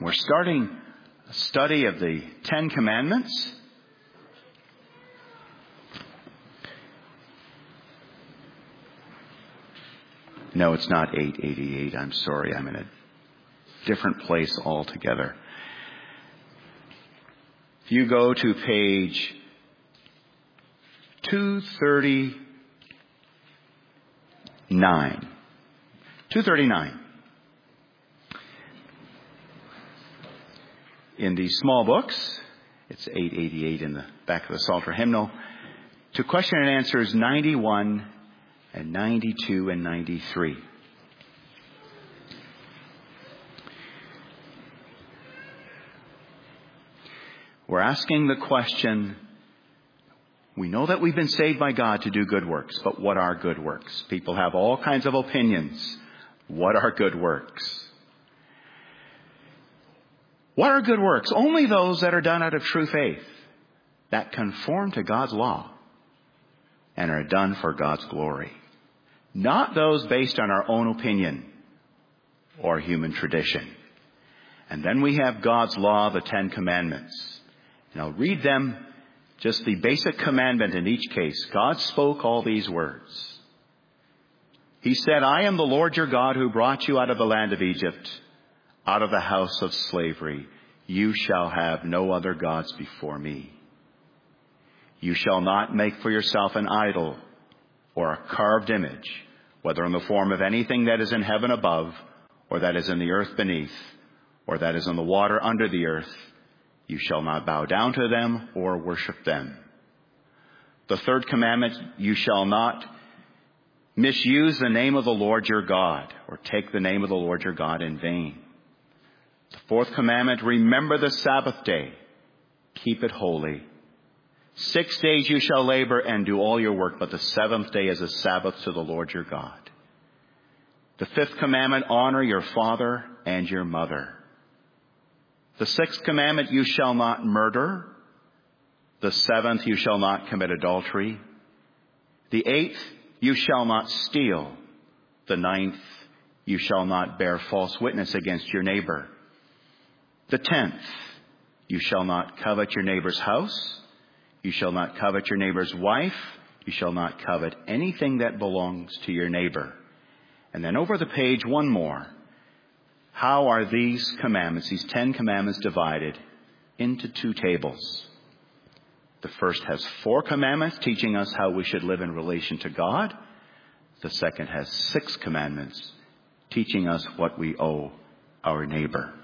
We're starting a study of the Ten Commandments. No, it's not 888. I'm sorry. I'm in a different place altogether. If you go to page 239. 239. In the small books, it's 888 in the back of the Psalter hymnal, to question and answers 91 and 92 and 93. We're asking the question, we know that we've been saved by God to do good works, but what are good works? People have all kinds of opinions. What are good works? What are good works? Only those that are done out of true faith, that conform to God's law and are done for God's glory. Not those based on our own opinion or human tradition. And then we have God's law, the Ten Commandments. And I'll read them, just the basic commandment in each case. God spoke all these words. He said, I am the Lord your God who brought you out of the land of Egypt, out of the house of slavery. You shall have no other gods before me. You shall not make for yourself an idol or a carved image, whether in the form of anything that is in heaven above, or that is in the earth beneath, or that is in the water under the earth. You shall not bow down to them or worship them. The third commandment, you shall not misuse the name of the Lord your God, or take the name of the Lord your God in vain. The fourth commandment, remember the Sabbath day. Keep it holy. 6 days you shall labor and do all your work, but the seventh day is a Sabbath to the Lord your God. The fifth commandment, honor your father and your mother. The sixth commandment, you shall not murder. The seventh, you shall not commit adultery. The eighth, you shall not steal. The ninth, you shall not bear false witness against your neighbor. The 10th, you shall not covet your neighbor's house. You shall not covet your neighbor's wife. You shall not covet anything that belongs to your neighbor. And then over the page, one more. How are these commandments, these 10 commandments, divided into two tables? The first has 4 commandments teaching us how we should live in relation to God. The second has 6 commandments teaching us what we owe our neighbor.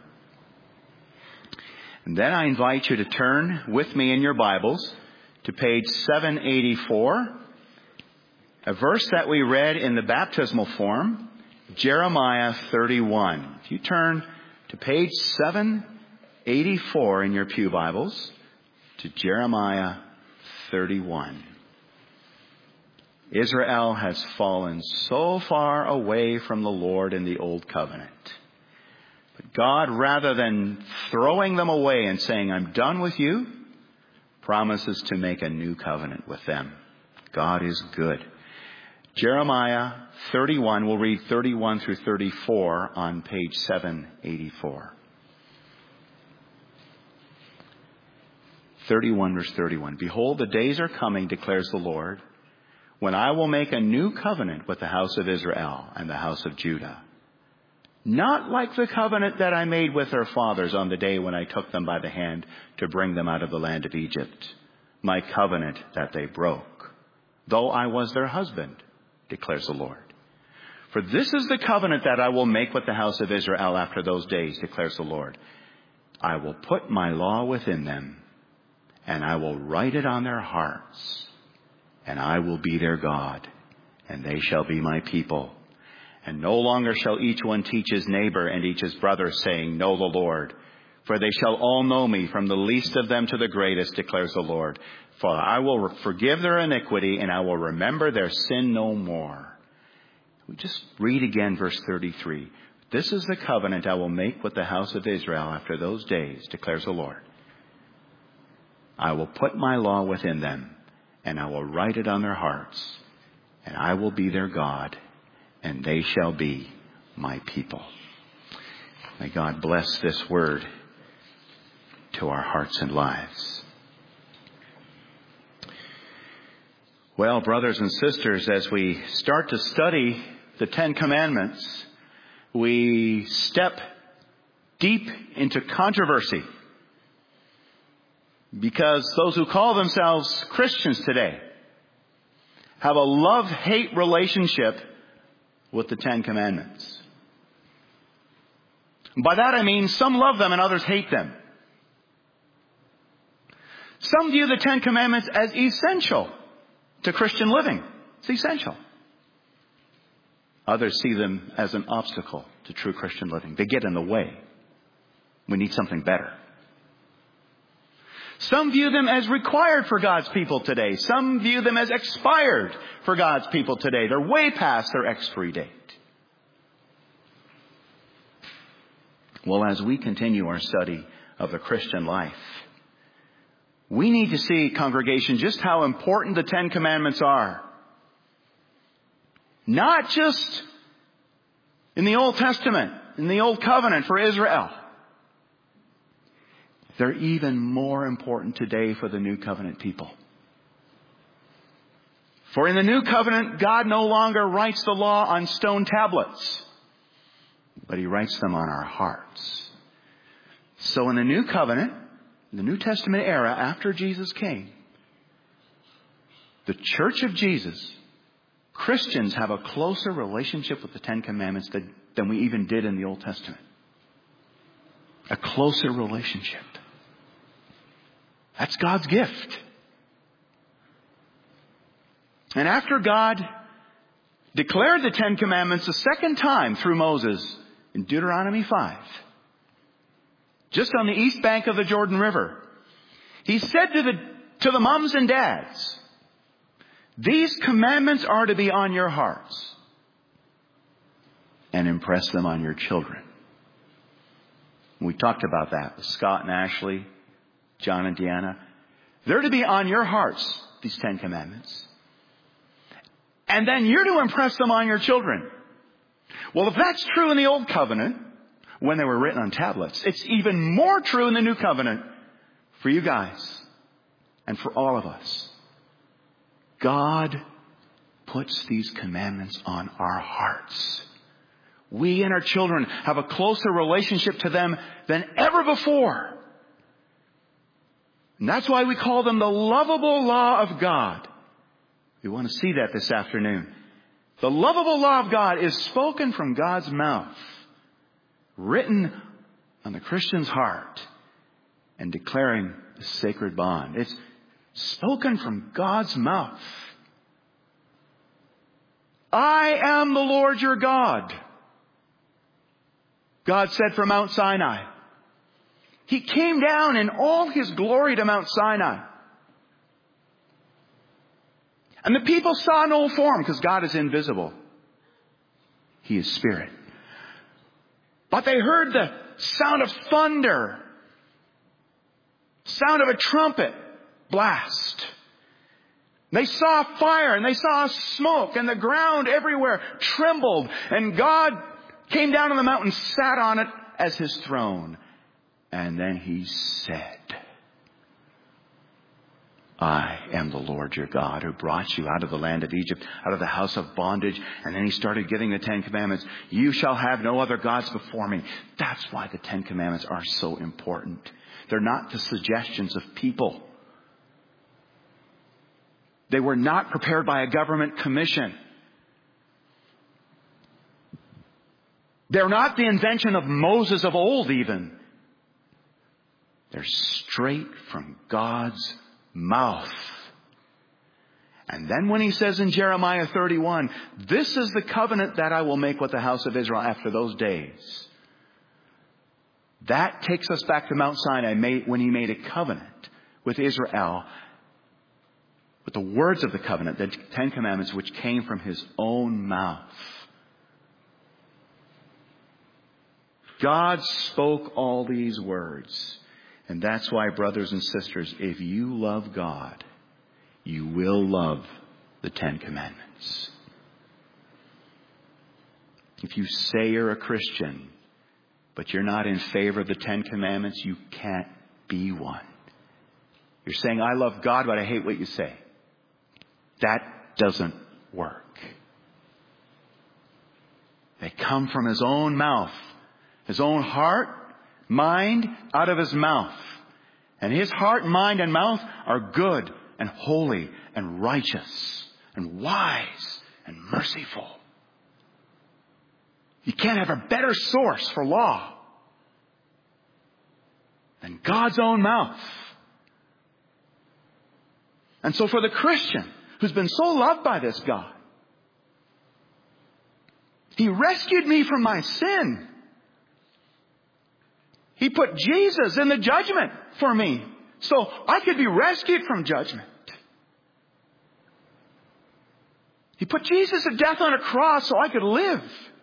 And then I invite you to turn with me in your Bibles to page 784, a verse that we read in the baptismal form, Jeremiah 31. If you turn to page 784 in your pew Bibles, to Jeremiah 31. Israel has fallen so far away from the Lord in the old covenant. But God, rather than throwing them away and saying, I'm done with you, promises to make a new covenant with them. God is good. Jeremiah 31, we'll read 31 through 34 on page 784. 31 verse 31. Behold, the days are coming, declares the Lord, when I will make a new covenant with the house of Israel and the house of Judah. Not like the covenant that I made with their fathers on the day when I took them by the hand to bring them out of the land of Egypt, my covenant that they broke, though I was their husband, declares the Lord. For this is the covenant that I will make with the house of Israel after those days, declares the Lord. I will put my law within them, and I will write it on their hearts, and I will be their God, and they shall be my people. And no longer shall each one teach his neighbor and each his brother, saying, Know the Lord. For they shall all know me, from the least of them to the greatest, declares the Lord. For I will forgive their iniquity, and I will remember their sin no more. We just read again verse 33. This is the covenant I will make with the house of Israel after those days, declares the Lord. I will put my law within them, and I will write it on their hearts, and I will be their God, and they shall be my people. May God bless this word to our hearts and lives. Well, brothers and sisters, as we start to study the Ten Commandments, we step deep into controversy. Because those who call themselves Christians today have a love-hate relationship with the Ten Commandments. By that I mean some love them and others hate them. Some view the Ten Commandments as essential to Christian living. It's essential. Others see them as an obstacle to true Christian living. They get in the way. We need something better. Some view them as required for God's people today. Some view them as expired for God's people today. They're way past their expiry date. Well, as we continue our study of the Christian life, we need to see, congregation, just how important the Ten Commandments are. Not just in the Old Testament, in the Old Covenant for Israel. They're even more important today for the New Covenant people. For in the New Covenant, God no longer writes the law on stone tablets, but He writes them on our hearts. So in the New Covenant, in the New Testament era, after Jesus came, the Church of Jesus, Christians have a closer relationship with the Ten Commandments than we even did in the Old Testament. A closer relationship. That's God's gift. And after God declared the Ten Commandments a second time through Moses in Deuteronomy 5, just on the east bank of the Jordan River, He said to the moms and dads, these commandments are to be on your hearts, and impress them on your children. We talked about that with Scott and Ashley, John and Deanna. They're to be on your hearts, these Ten Commandments. And then you're to impress them on your children. Well, if that's true in the Old Covenant, when they were written on tablets, it's even more true in the New Covenant for you guys and for all of us. God puts these commandments on our hearts. We and our children have a closer relationship to them than ever before. And that's why we call them the lovable law of God. We want to see that this afternoon. The lovable law of God is spoken from God's mouth, written on the Christian's heart, and declaring the sacred bond. It's spoken from God's mouth. I am the Lord your God, God said from Mount Sinai. He came down in all His glory to Mount Sinai. And the people saw no form because God is invisible. He is spirit. But they heard the sound of thunder, sound of a trumpet blast. They saw fire and they saw smoke, and the ground everywhere trembled, and God came down on the mountain, sat on it as His throne. And then He said, I am the Lord your God who brought you out of the land of Egypt, out of the house of bondage. And then He started giving the Ten Commandments. You shall have no other gods before me. That's why the Ten Commandments are so important. They're not the suggestions of people. They were not prepared by a government commission. They're not the invention of Moses of old even. They're straight from God's mouth. And then when He says in Jeremiah 31, this is the covenant that I will make with the house of Israel after those days. That takes us back to Mount Sinai when He made a covenant with Israel, with the words of the covenant, the Ten Commandments, which came from His own mouth. God spoke all these words. And that's why, brothers and sisters, if you love God, you will love the Ten Commandments. If you say you're a Christian, but you're not in favor of the 10 Commandments, you can't be one. You're saying, I love God, but I hate what you say. That doesn't work. They come from His own mouth, His own heart, mind, out of His mouth. And His heart, mind, and mouth are good and holy and righteous and wise and merciful. You can't have a better source for law than God's own mouth. And so for the Christian who's been so loved by this God, He rescued me from my sin. He put Jesus in the judgment for me so I could be rescued from judgment. He put Jesus to death on a cross so I could live.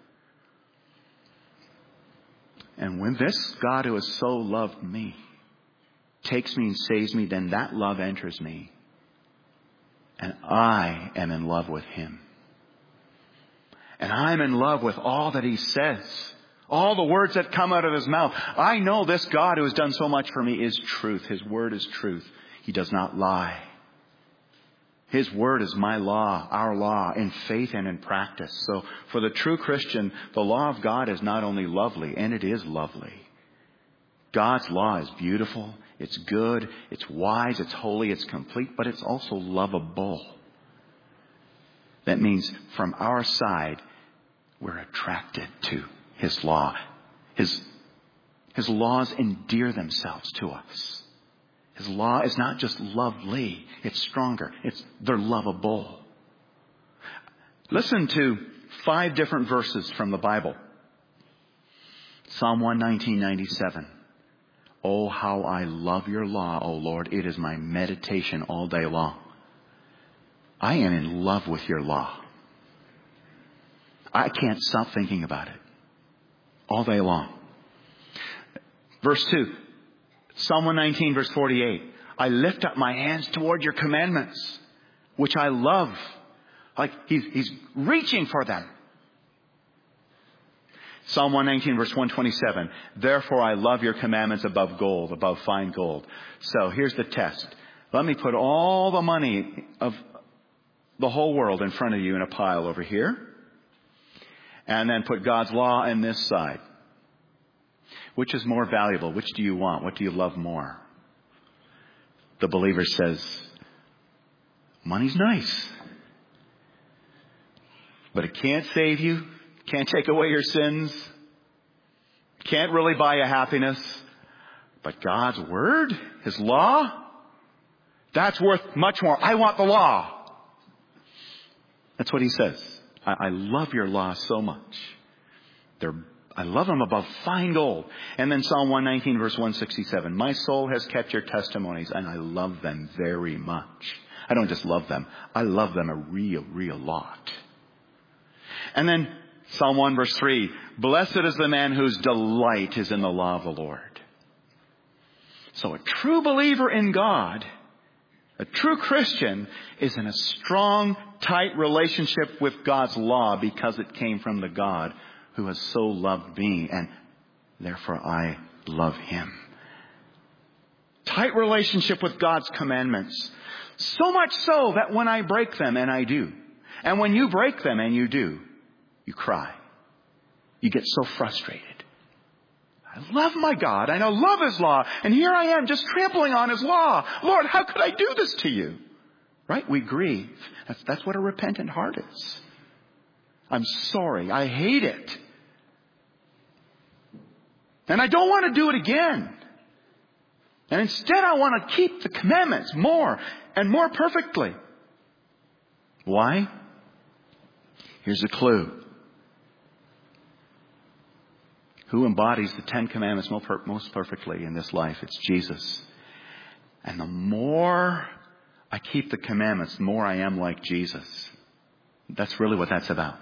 And when this God who has so loved me takes me and saves me, then that love enters me. And I am in love with Him. And I'm in love with all that He says. All the words that come out of His mouth. I know this God who has done so much for me is truth. His word is truth. He does not lie. His word is my law, our law, in faith and in practice. So for the true Christian, the law of God is not only lovely, and it is lovely. God's law is beautiful, it's good, it's wise, it's holy, it's complete, but it's also lovable. That means from our side, we're attracted to His law. His laws endear themselves to us. His law is not just lovely, it's stronger. They're lovable. Listen to 5 different verses from the Bible. Psalm 119:97. Oh, how I love your law, O Lord. It is my meditation all day long. I am in love with your law. I can't stop thinking about it all day long. Verse 2. Psalm 119, verse 48. I lift up my hands toward your commandments, which I love. Like he's reaching for them. Psalm 119, verse 127. Therefore I love your commandments above gold, above fine gold. So here's the test. Let me put all the money of the whole world in front of you in a pile over here. And then put God's law on this side. Which is more valuable? Which do you want? What do you love more? The believer says, money's nice. But it can't save you. Can't take away your sins. Can't really buy you happiness. But God's word, His law, that's worth much more. I want the law. That's what He says. I love your law so much. I love them above fine gold. And then Psalm 119, verse 167. My soul has kept your testimonies, and I love them very much. I don't just love them. I love them a real lot. And then Psalm 1, verse 3. Blessed is the man whose delight is in the law of the Lord. So a true believer in God, a true Christian, is in a strong, tight relationship with God's law because it came from the God who has so loved me, and therefore I love Him. Tight relationship with God's commandments. So much so that when I break them, and I do, and when you break them, and you do, you cry. You get so frustrated. I love my God, and I love His law, and here I am just trampling on His law. Lord, how could I do this to you? Right? We grieve. That's what a repentant heart is. I'm sorry. I hate it. And I don't want to do it again. And instead I want to keep the commandments more and more perfectly. Why? Here's a clue. Who embodies the 10 Commandments most perfectly in this life? It's Jesus. And the more I keep the commandments, the more I am like Jesus. That's really what that's about.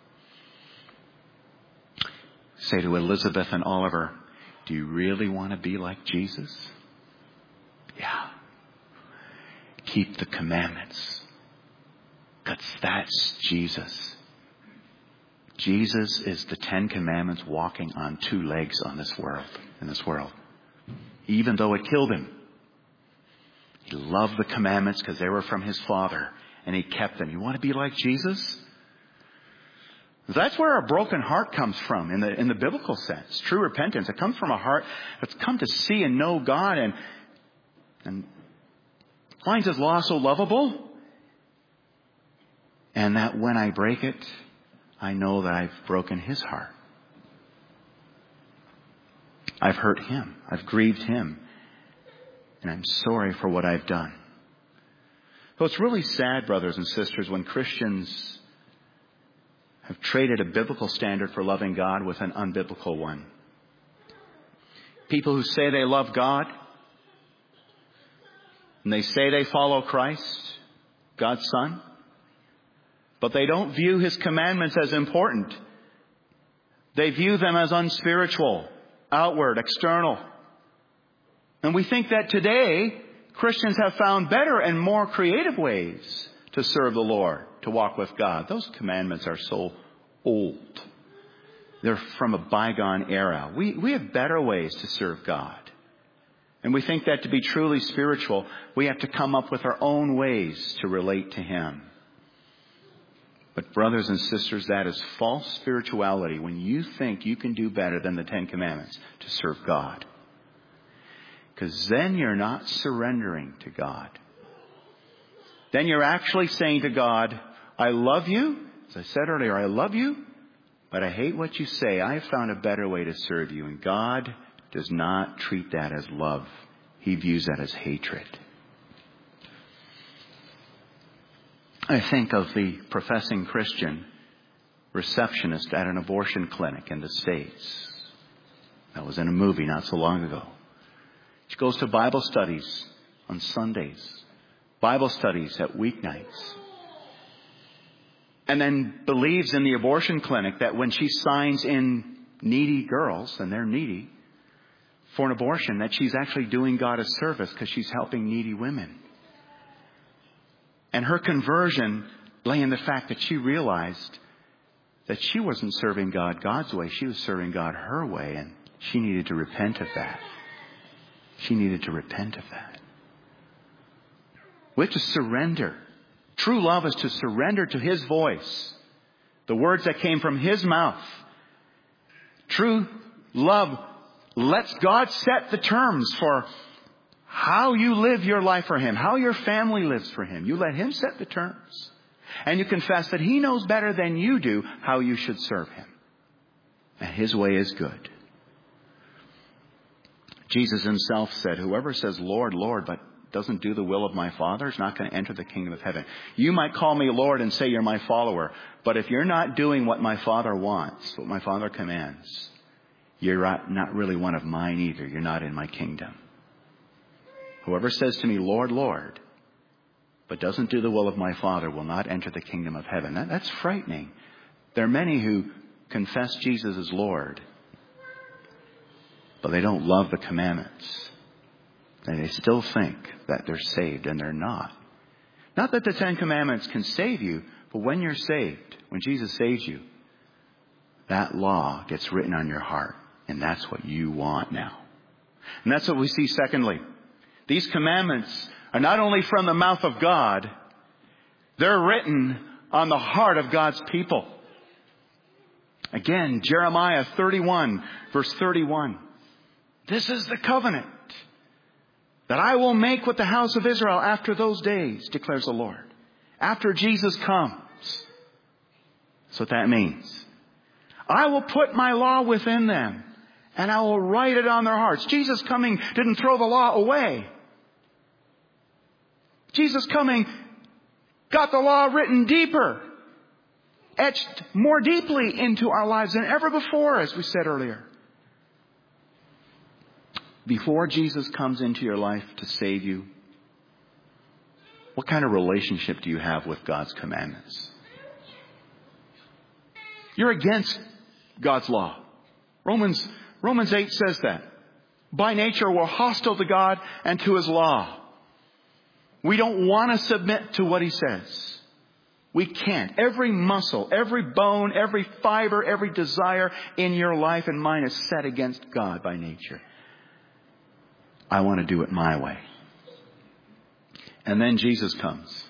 Say to Elizabeth and Oliver, do you really want to be like Jesus? Yeah. Keep the commandments. Because that's Jesus. Jesus is the Ten Commandments walking on two legs in this world. Even though it killed him. He loved the commandments because they were from his Father, and he kept them. You want to be like Jesus? That's where a broken heart comes from in the biblical sense. True repentance. It comes from a heart that's come to see and know God and finds His law so lovable. And that when I break it, I know that I've broken His heart. I've hurt Him. I've grieved Him. And I'm sorry for what I've done. So it's really sad, brothers and sisters, when Christians have traded a biblical standard for loving God with an unbiblical one. People who say they love God, and they say they follow Christ, God's Son, but they don't view His commandments as important. They view them as unspiritual, outward, external. And we think that today, Christians have found better and more creative ways to serve the Lord, to walk with God. Those commandments are so old. They're from a bygone era. We have better ways to serve God. And we think that to be truly spiritual, we have to come up with our own ways to relate to Him. But brothers and sisters, that is false spirituality when you think you can do better than the Ten Commandments to serve God. Because then you're not surrendering to God. Then you're actually saying to God, I love you. As I said earlier, I love you, but I hate what you say. I have found a better way to serve you. And God does not treat that as love. He views that as hatred. I think of the professing Christian receptionist at an abortion clinic in the States. That was in a movie not so long ago. She goes to Bible studies on Sundays, Bible studies at weeknights, and then believes in the abortion clinic that when she signs in needy girls, and they're needy, for an abortion, that she's actually doing God a service because she's helping needy women. And her conversion lay in the fact that she realized that she wasn't serving God God's way. She was serving God her way, and she needed to repent of that. She needed to repent of that. We have to surrender. True love is to surrender to His voice. The words that came from His mouth. True love lets God set the terms for how you live your life for Him, how your family lives for Him. You let Him set the terms. And you confess that He knows better than you do how you should serve Him. And His way is good. Jesus Himself said, whoever says, Lord, Lord, but doesn't do the will of my Father is not going to enter the kingdom of heaven. You might call me Lord and say you're my follower, but if you're not doing what my Father wants, what my Father commands, you're not really one of mine either. You're not in my kingdom. Whoever says to me, Lord, Lord, but doesn't do the will of my Father will not enter the kingdom of heaven. That's frightening. There are many who confess Jesus as Lord, but they don't love the commandments. And they still think that they're saved, and they're not. Not that the Ten Commandments can save you, but when you're saved, when Jesus saves you, that law gets written on your heart, and that's what you want now. And that's what we see secondly. These commandments are not only from the mouth of God, they're written on the heart of God's people. Again, Jeremiah 31, verse 31. This is the covenant that I will make with the house of Israel after those days, declares the Lord. After Jesus comes. That's what that means. I will put my law within them, and I will write it on their hearts. Jesus coming didn't throw the law away. Jesus coming got the law written deeper, etched more deeply into our lives than ever before, as we said earlier. Before Jesus comes into your life to save you, what kind of relationship do you have with God's commandments? You're against God's law. Romans 8 says that. By nature, we're hostile to God and to His law. We don't want to submit to what He says. We can't. Every muscle, every bone, every fiber, every desire in your life and mine is set against God by nature. I want to do it my way. And then Jesus comes.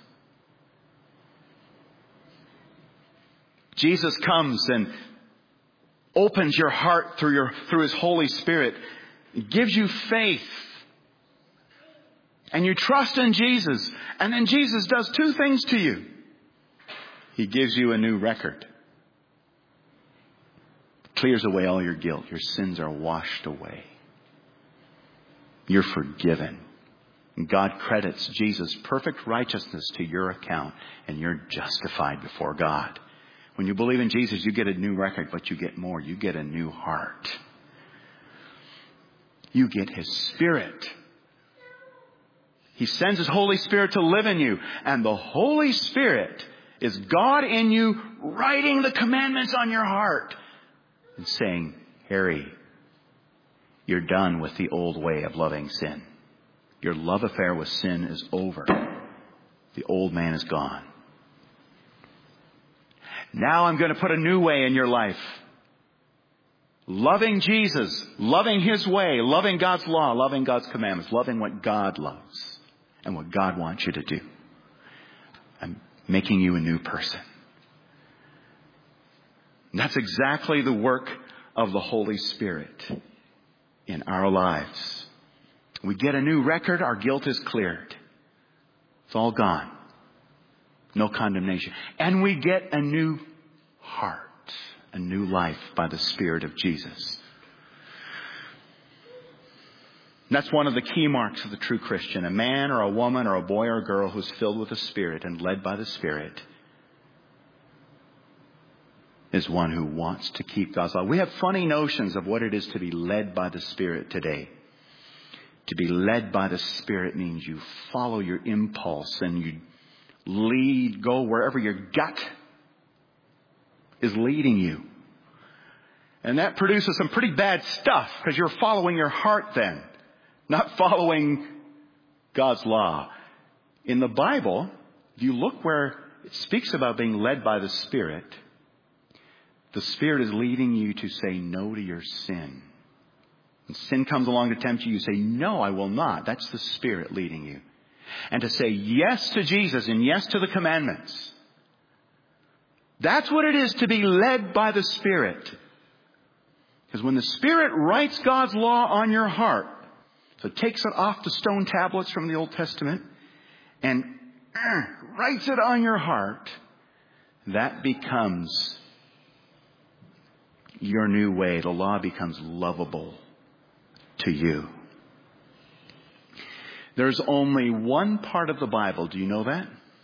Jesus comes and opens your heart through His Holy Spirit. He gives you faith. And you trust in Jesus. And then Jesus does two things to you. He gives you a new record. Clears away all your guilt. Your sins are washed away. You're forgiven. And God credits Jesus' perfect righteousness to your account. And you're justified before God. When you believe in Jesus, you get a new record, but you get more. You get a new heart. You get His Spirit. He sends His Holy Spirit to live in you. And the Holy Spirit is God in you, writing the commandments on your heart and saying, Harry, you're done with the old way of loving sin. Your love affair with sin is over. The old man is gone. Now I'm going to put a new way in your life. Loving Jesus, loving His way, loving God's law, loving God's commandments, loving what God loves and what God wants you to do. I'm making you a new person. And that's exactly the work of the Holy Spirit in our lives. We get a new record, our guilt is cleared. It's all gone. No condemnation. And we get a new heart, a new life by the Spirit of Jesus. And that's one of the key marks of the true Christian. A man or a woman or a boy or a girl who's filled with the Spirit and led by the Spirit is one who wants to keep God's law. We have funny notions of what it is to be led by the Spirit today. To be led by the Spirit means you follow your impulse and you go wherever your gut is leading you. And that produces some pretty bad stuff because you're following your heart then, not following God's law. In the Bible, if you look where it speaks about being led by the Spirit is leading you to say no to your sin. When sin comes along to tempt you, you say, no, I will not. That's the Spirit leading you. And to say yes to Jesus and yes to the commandments. That's what it is to be led by the Spirit. Because when the Spirit writes God's law on your heart, so it takes it off the stone tablets from the Old Testament and writes it on your heart, that becomes your new way. The law becomes lovable to you. There's only one part of the Bible, do you know that?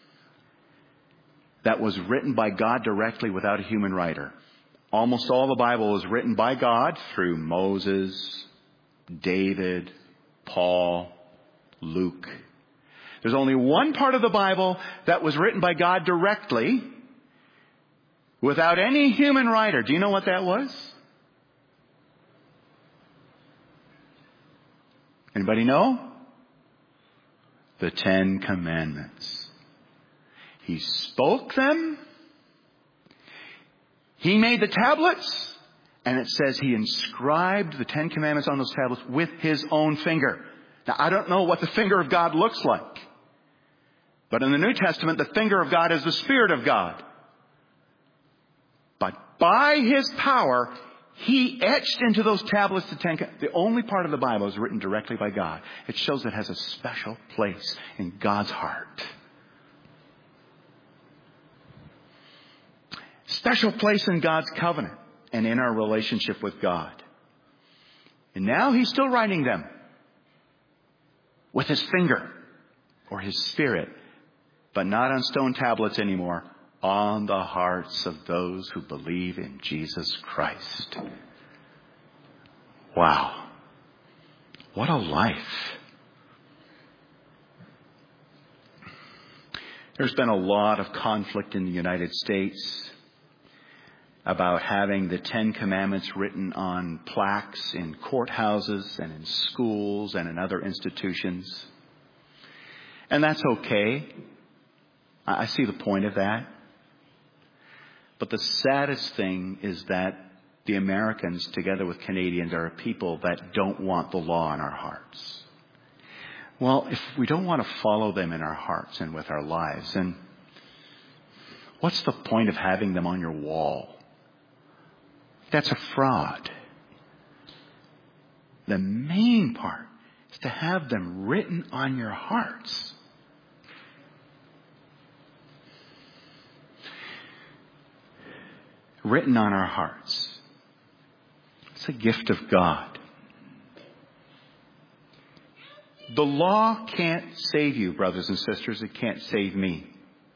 That was written by God directly without a human writer. Almost all the Bible was written by God through Moses, David, Paul, Luke. There's only one part of the Bible that was written by God directly without any human writer. Do you know what that was? Anybody know? The Ten Commandments. He spoke them. He made the tablets. And it says He inscribed the Ten Commandments on those tablets with His own finger. Now, I don't know what the finger of God looks like. But in the New Testament, the finger of God is the Spirit of God. But by His power, He etched into those tablets the only part of the Bible is written directly by God. It shows it has a special place in God's heart. Special place in God's covenant and in our relationship with God. And now He's still writing them with His finger or His Spirit, but not on stone tablets anymore, on the hearts of those who believe in Jesus Christ. Wow. What a life. There's been a lot of conflict in the United States about having the Ten Commandments written on plaques in courthouses and in schools and in other institutions. And that's okay. I see the point of that. But the saddest thing is that the Americans, together with Canadians, are a people that don't want the law in our hearts. Well, if we don't want to follow them in our hearts and with our lives, then what's the point of having them on your wall? That's a fraud. The main part is to have them written on your hearts. Written on our hearts. It's a gift of God. The law can't save you, brothers and sisters. It can't save me.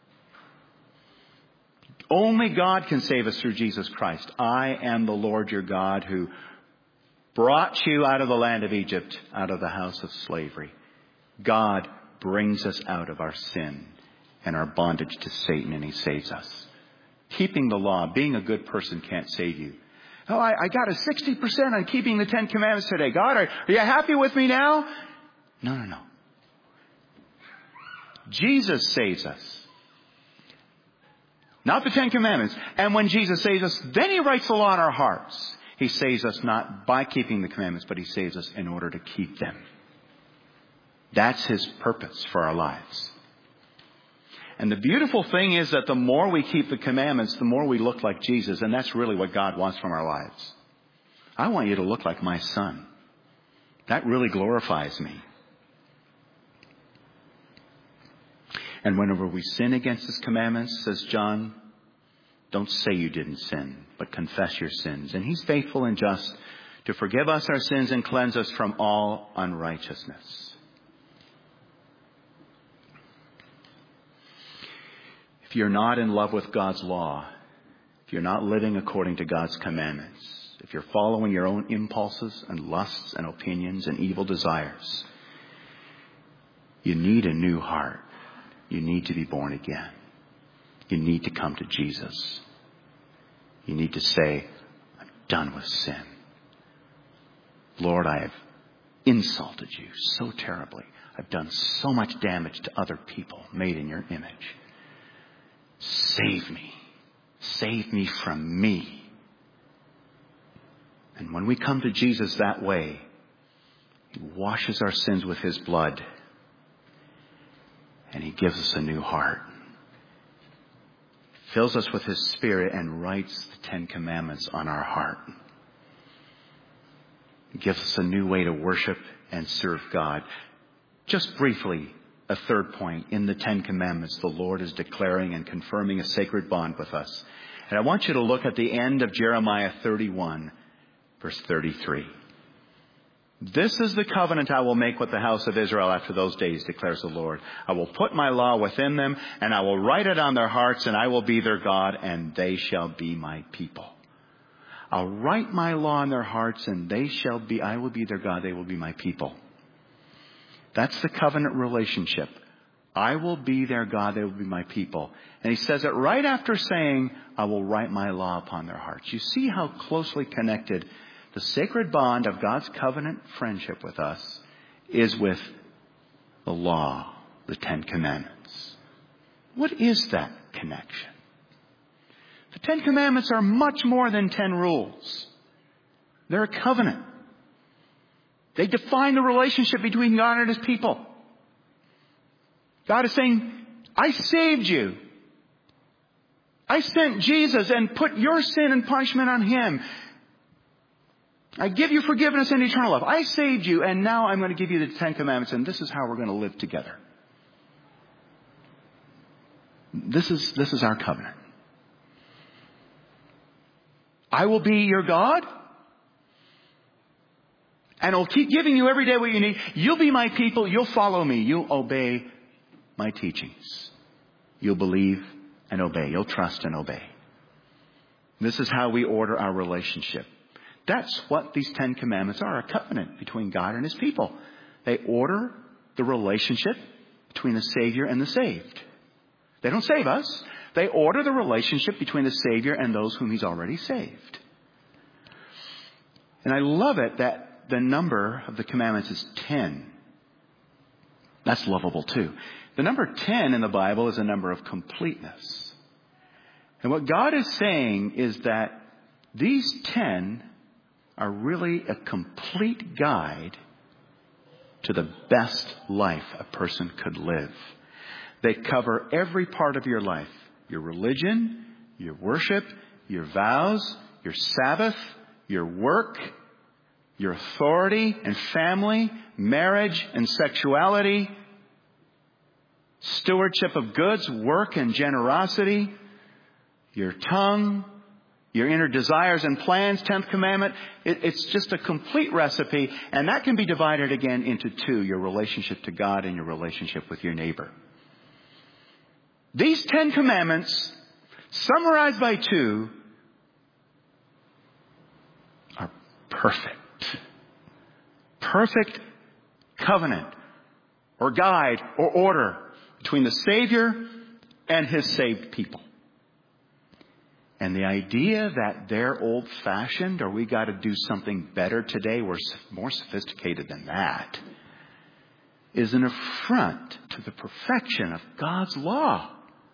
Only God can save us through Jesus Christ. I am the Lord your God who brought you out of the land of Egypt, out of the house of slavery. God brings us out of our sin and our bondage to Satan, and He saves us. Keeping the law, being a good person can't save you. Oh, I got a 60% on keeping the 10 Commandments today. God, are you happy with me now? No. Jesus saves us. Not the 10 Commandments. And when Jesus saves us, then He writes the law in our hearts. He saves us not by keeping the commandments, but He saves us in order to keep them. That's His purpose for our lives. And the beautiful thing is that the more we keep the commandments, the more we look like Jesus. And that's really what God wants from our lives. I want you to look like my Son. That really glorifies me. And whenever we sin against His commandments, says John, don't say you didn't sin, but confess your sins. And He's faithful and just to forgive us our sins and cleanse us from all unrighteousness. If you're not in love with God's law, if you're not living according to God's commandments, if you're following your own impulses and lusts and opinions and evil desires, you need a new heart. You need to be born again. You need to come to Jesus. You need to say, I'm done with sin. Lord, I have insulted you so terribly. I've done so much damage to other people made in your image. Save me. Save me from me. And when we come to Jesus that way, He washes our sins with His blood. And He gives us a new heart. Fills us with His Spirit and writes the 10 Commandments on our heart. He gives us a new way to worship and serve God. Just briefly, a third point. In the 10 Commandments, the Lord is declaring and confirming a sacred bond with us. And I want you to look at the end of Jeremiah 31, verse 33. This is the covenant I will make with the house of Israel after those days, declares the Lord. I will put my law within them, and I will write it on their hearts, and I will be their God, and they shall be my people. I'll write my law in their hearts, and I will be their God, they will be my people. That's the covenant relationship. I will be their God, they will be my people. And He says it right after saying, I will write my law upon their hearts. You see how closely connected the sacred bond of God's covenant friendship with us is with the law, the 10 Commandments. What is that connection? The 10 Commandments are much more than 10 rules. They're a covenant. They define the relationship between God and His people. God is saying, I saved you. I sent Jesus and put your sin and punishment on Him. I give you forgiveness and eternal life. I saved you, and now I'm going to give you the 10 Commandments, and this is how we're going to live together. This is our covenant. I will be your God, and I'll keep giving you every day what you need. You'll be my people. You'll follow me. You'll obey my teachings. You'll believe and obey. You'll trust and obey. This is how we order our relationship. That's what these 10 Commandments are, a covenant between God and His people. They order the relationship between the Savior and the saved. They don't save us. They order the relationship between the Savior and those whom He's already saved. And I love it that the number of the commandments is 10. That's lovable too. The number 10 in the Bible is a number of completeness. And what God is saying is that these 10 are really a complete guide to the best life a person could live. They cover every part of your life. Your religion, your worship, your vows, your Sabbath, your work, your authority and family, marriage and sexuality, stewardship of goods, work and generosity, your tongue, your inner desires and plans, 10th commandment. It's just a complete recipe, and that can be divided again into 2, your relationship to God and your relationship with your neighbor. These 10 commandments, summarized by 2, are perfect. Perfect covenant or guide or order between the Savior and His saved people. And the idea that they're old-fashioned or we got to do something better today, we're more sophisticated than that, is an affront to the perfection of God's law.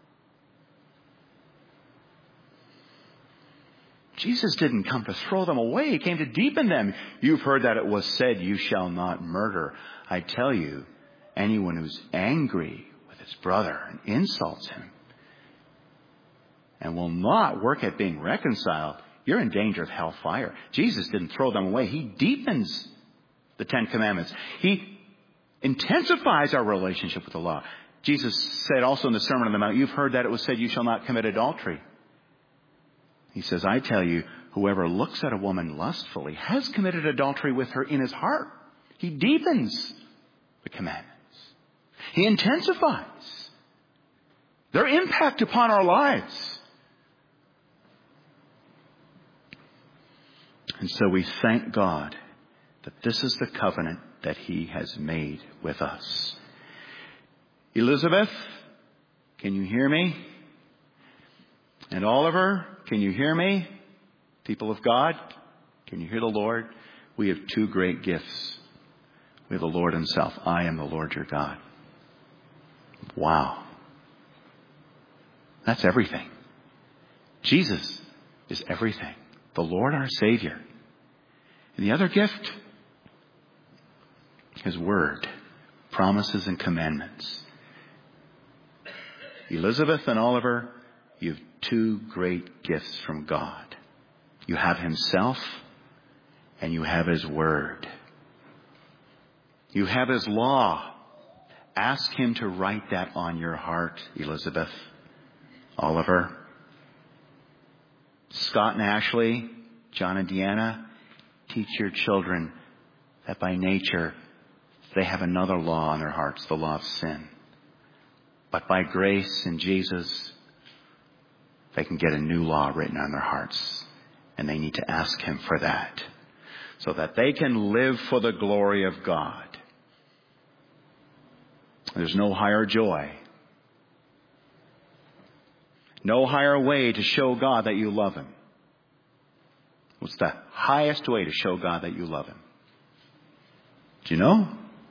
Jesus didn't come to throw them away. He came to deepen them. You've heard that it was said, you shall not murder. I tell you, anyone who's angry with his brother and insults him and will not work at being reconciled, you're in danger of hellfire. Jesus didn't throw them away. He deepens the 10 commandments. He intensifies our relationship with the law. Jesus said also in the Sermon on the Mount, you've heard that it was said, you shall not commit adultery. He says, I tell you, whoever looks at a woman lustfully has committed adultery with her in his heart. He deepens the commandments. He intensifies their impact upon our lives. And so we thank God that this is the covenant that He has made with us. Elizabeth, can you hear me? And Oliver, can you hear me? People of God, can you hear the Lord? We have 2 great gifts. We have the Lord Himself. I am the Lord your God. Wow. That's everything. Jesus is everything. The Lord our Savior. And the other gift, His Word, promises and commandments. Elizabeth and Oliver, you have 2 great gifts from God. You have Himself and you have His Word. You have His law. Ask Him to write that on your heart, Elizabeth, Oliver, Scott and Ashley, John and Deanna. Teach your children that by nature they have another law on their hearts, the law of sin. But by grace in Jesus, they can get a new law written on their hearts. And they need to ask Him for that, so that they can live for the glory of God. There's no higher joy, no higher way to show God that you love Him. What's the highest way to show God that you love Him? Do you know?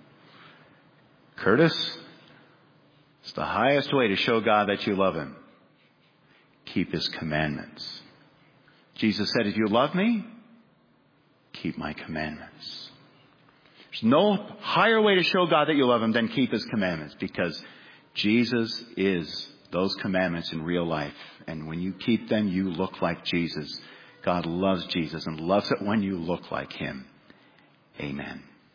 Curtis, it's the highest way to show God that you love Him. Keep His commandments. Jesus said, if you love me, keep my commandments. There's no higher way to show God that you love Him than keep His commandments, because Jesus is those commandments in real life. And when you keep them, you look like Jesus. God loves Jesus and loves it when you look like Him. Amen.